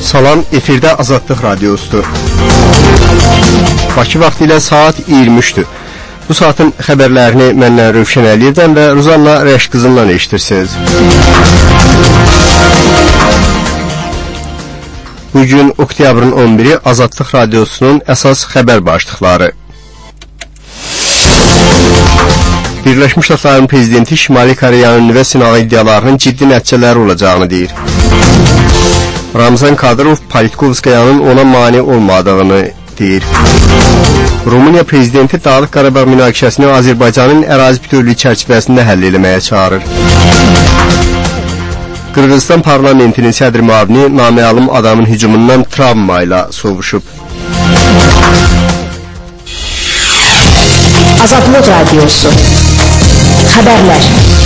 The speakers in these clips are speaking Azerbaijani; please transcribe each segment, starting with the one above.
Salam, efirdə Azadlıq Radiosudur. Bakı vaxtı ilə saat 23-dür. Bu saatın xəbərlərini məndən Rövşən Əliyevdən və Ruzanna Rəşq qızından eşitirsiniz. Bugün oktyabrın 11-i Azadlıq Radiosunun əsas xəbər başlıqları. Birləşmiş Ştatların prezidenti Şimali Koreyanın nüvə sınağı iddialarının ciddi nəticələri olacağını deyir. Ramzan Kadyrov Politkovskayanın ona mane olmadığını deyir. Rumıniya prezidenti Dağlıq Qarabağ münaqişəsini Azərbaycanın ərazi bütövlüyü çərçivəsində həll etməyə çağırır. Qırğızistan parlamentinin sədr müavini naməlum adamın hücumundan travma ilə sovuşub. Azadlıq Radiosu Xəbərlər.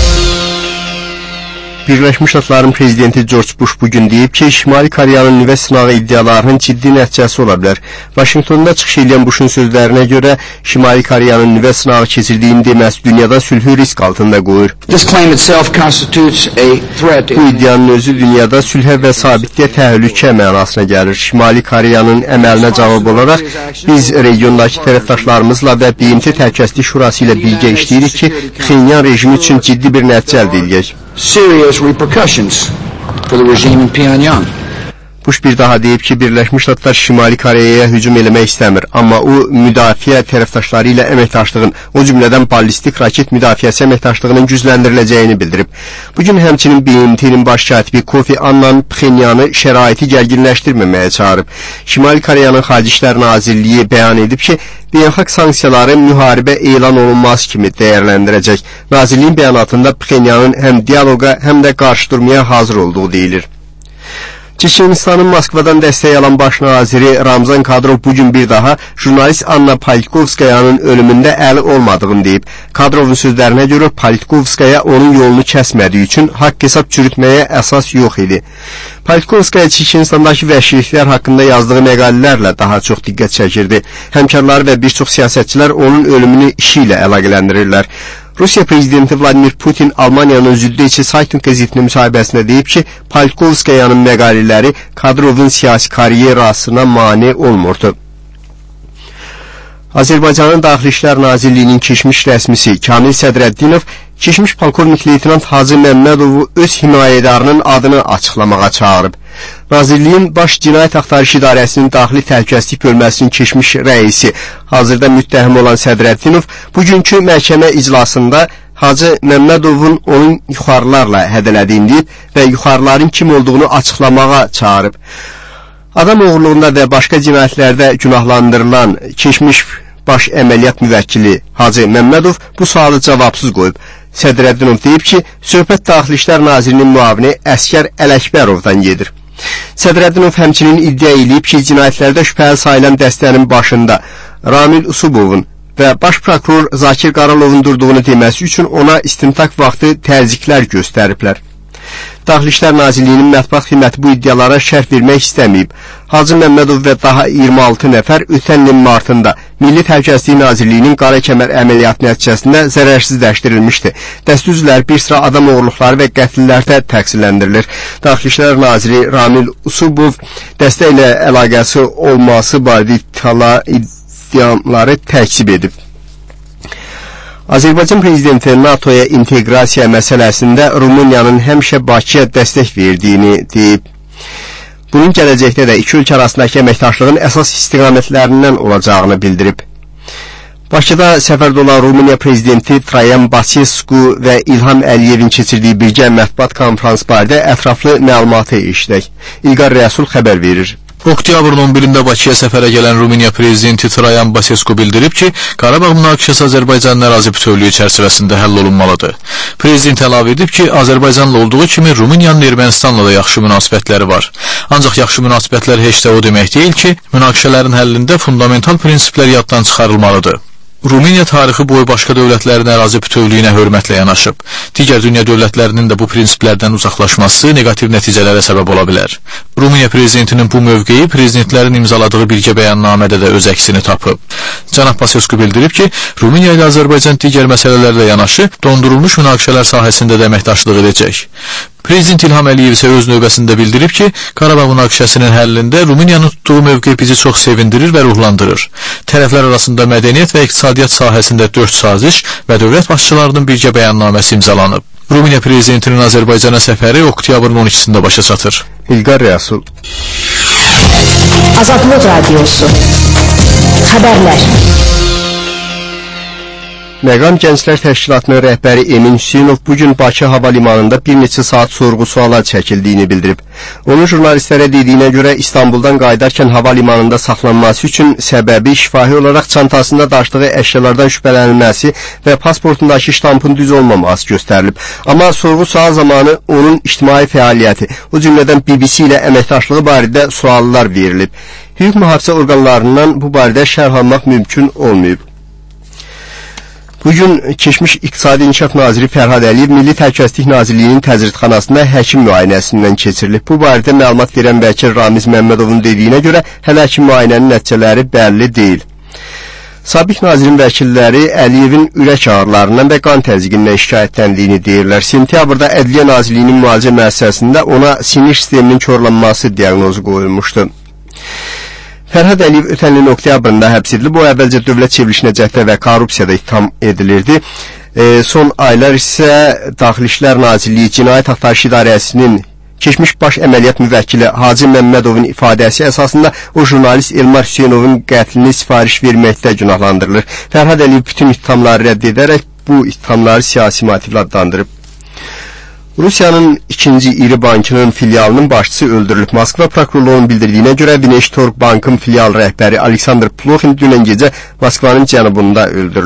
Birləşmiş Ştatların prezidenti George Bush bugün deyib ki, Şimali Koreyanın nüvə sınağı iddialarının ciddi nəticəsi ola bilər. Vaşinqtonda çıxış edən Bush'un sözlərinə görə Şimali Koreyanın nüvə sınağı keçirdiyini deməsi dünyada sülhü risk altında qoyur. Bu iddianın özü dünyada sülhə və sabitliyə təhlükə mənasına gəlir. Şimali Koreyanın əməlinə cavab olaraq biz regiondakı tərəfdaşlarımızla və BMT Təhlükəsizlik Şurası ilə birgə işləyirik ki, Pxenyan rejimi üçün ciddi bir nəticə əldə edəcək. Serious repercussions for the regime in Pyongyang. Bush bir daha deyib ki, Birləşmiş Ştatlar Şimali Koreyaya hücum eləmək istəmir, amma o müdafiə tərəfdaşları ilə əməkdaşlığın, o cümlədən ballistik raket müdafiəsi əməkdaşlığının gücləndiriləcəyini bildirib. Bugün həmçinin BMT-nin baş katibi Kofi Annan Pxenyanı şəraiti gərginləşdirməməyə çağırıb. Şimali Koreyanın Xarici İşlər Nazirliyi bəyan edib ki, beynəlxalq sanksiyaları müharibə elan olunmaz kimi dəyərləndirəcək. Nazirliyin bəyanatında Pxenyanın həm dialoqa, həm də qarşı durmaya hazır olduğu deyilir. Çeçenistanın Moskvadan dəstək alan baş naziri Ramzan Kadyrov bugün bir daha jurnalist Anna Politkovskayanın ölümündə əli olmadığını deyib. Kadrovun sözlərinə görə Politkovskaya onun yolunu kəsmədiyi üçün haqq hesab çürütməyə əsas yox idi. Politkovskaya Çeçenistandakı vəhşiliklər haqqında yazdığı məqalələrlə daha çox diqqət çəkirdi. Həmkarları və bir çox siyasətçilər onun ölümünü işi ilə əlaqələndirirlər. Rusiya prezidenti Vladimir Putin Almaniyanın Süddeutsche Zeitung qəzetinin müsahibəsində deyib ki, Politkovskayanın məqalələri Kadyrovun siyasi karyerasına mane olmurdu. Azərbaycanın Daxili İşlər Nazirliyinin keçmiş rəsmisi Kamil Sədrəddinov keçmiş polkovnik leytenant Hacı Məmmədovu öz himayədarının adını açıqlamağa çağırıb. Nazirliyin Baş Cinayət Axtarış İdarəsinin Daxili Təhlükəsizlik Bölməsinin keçmiş rəisi, hazırda müttəhim olan Sədrəddinov, bugünkü məhkəmə iclasında Hacı Məmmədovun onun yuxarılarla hədələdiyini deyib və yuxarıların kim olduğunu açıqlamağa çağırıb. Adam oğurluğunda və başqa cinayətlərdə günahlandırılan keçmiş baş əməliyyat müvəkkili Hacı Məmmədov bu sualı cavabsız qoyub. Sədrəddinov deyib ki, söhbət Daxili İşlər Nazirinin müavini Əskər Ələkbərovdan gedir. Sədrəddinov həmçinin iddia edib ki, cinayətlərdə şübhəli sayılan dəstənin başında Ramil Usubovun və baş prokuror Zakir Qaralovun durduğunu deməsi üçün ona istintaq vaxtı təzyiqlər göstəriblər. Daxili İşlər Nazirliyinin mətbuat xidməti bu iddialara şərh vermək istəməyib. Hacı Məmmədov və daha 26 nəfər ötən ilin martında Milli Təhlükəsizlik Nazirliyinin Qara Kəmər əməliyyatı nəticəsində zərərsizləşdirilmişdi. Dəstə üzvləri bir sıra adam oğurluqları və qətllərdə təqsirləndirilir. Daxili İşlər Naziri Ramil Usubov dəstə ilə əlaqəsi olması barədə iddiaları təkzib edib. Azərbaycan prezidenti NATO-ya inteqrasiya məsələsində Rumıniyanın həmişə Bakıya dəstək verdiyini deyib. Bunun gələcəkdə də iki ölkə arasındakı əməkdaşlığın əsas istiqamətlərindən olacağını bildirib. Bakıda səfərdə olan Rumıniya prezidenti Traian Basescu və İlham Əliyevin keçirdiyi birgə mətbuat konfrans barədə ətraflı məlumatı eşidək. İlqar Rəsul xəbər verir. Oktyabrın 11-də Bakıya səfərə gələn Rumıniya prezidenti Traian Basescu bildirib ki, Qarabağ münaqişəsi Azərbaycanın ərazi bütövlüyü çərçivəsində həll olunmalıdır. Prezident əlavə edib ki, Azərbaycanla olduğu kimi Rumıniyanın Ermənistanla da yaxşı münasibətləri var. Ancaq yaxşı münasibətlər heç də o demək deyil ki, münaqişələrin həllində fundamental prinsiplər yaddan çıxarılmalıdır. Rumıniya tarixi boyu başqa dövlətlərin ərazi bütövlüyünə hörmətlə yanaşıb. Digər dünya dövlətlərinin də bu prinsiplərdən uzaqlaşması neqativ nəticələrə səbəb ola bilər. Rumıniya prezidentinin bu mövqeyi prezidentlərin imzaladığı birgə bəyannamədə də öz əksini tapıb. Cənab Basescu bildirib ki, Rumıniya ilə Azərbaycan digər məsələlərlə yanaşı dondurulmuş münaqişələr sahəsində də əməkdaşlıq edəcək. Prezident İlham Əliyev isə öz növbəsində bildirib ki, Qarabağ münaqişəsinin həllində Rumıniyanın tutduğu mövqe bizi çox sevindirir və ruhlandırır. Tərəflər arasında mədəniyyət və iqtisadiyyat sahəsində 4 saziş və dövlət başçılarının birgə bəyannaməsi imzalanıb. Rumıniya prezidentinin Azərbaycana səfəri oktyabrın 12-sində başa çatır. İlqar Rəsul. Azadlıq Radiosu. Xəbərlər. Məqam Gənclər Təşkilatının rəhbəri Emin Hüseynov bugün Bakı Hava Limanında bir neçə saat sorğu-suala çəkildiyini bildirib. Onun jurnalistlərə dediyinə görə İstanbuldan qayıdarkən hava limanında saxlanması üçün səbəbi şifahi olaraq çantasında daşıdığı əşyalardan şübhələnilməsi və pasportundakı ştampın düz olmaması göstərilib. Amma sorğu-sual zamanı onun ictimai fəaliyyəti, o cümlədən BBC ilə əməkdaşlığı barədə suallar verilib. Hüquq mühafizə orqanlarından bu barədə şərh almaq mümkün olmayıb. Bugün keçmiş İqtisadi İnkişaf Naziri Fərhad Əliyev Milli Təhlükəsizlik Nazirliyinin təcridxanasında həkim müayinəsindən keçirilib. Bu barədə məlumat verən vəkil Ramiz Məmmədovun dediyinə görə hələ ki müayinənin nəticələri bəlli deyil. Sabiq nazirin vəkilləri Əliyevin ürək ağrılarından və qan təzyiqindən şikayətləndiyini deyirlər. Sentyabrda Ədliyyə Nazirliyinin müalicə müəssisəsində ona sinir sisteminin korlanması diaqnozu qoyulmuşdu. Fərhad Əliyev ötən ilin oktyabrında həbs edilib. O əvvəlcə dövlət çevrilişinə cəhdə və korrupsiyada ittiham edilirdi. Son aylar isə Daxili İşlər Nazirliyi Cinayət Axtarış İdarəsinin keçmiş baş əməliyyat müvəkkili Hacı Məmmədovun ifadəsi əsasında o jurnalist Elmar Hüseynovun qətlini sifariş verməkdə günahlandırılır. Fərhad Əliyev bütün ittihamları rədd edərək bu ittihamları siyasi motivlə adlandırıb. Rusiyanın ikinci iri bankının filialının başçısı öldürülüb. Moskva prokurorluğunun bildirdiyinə görə Vineştorg bankın filial rəhbəri Aleksandr Ploxin dünən gecə Moskvanın cənubunda öldürülüb.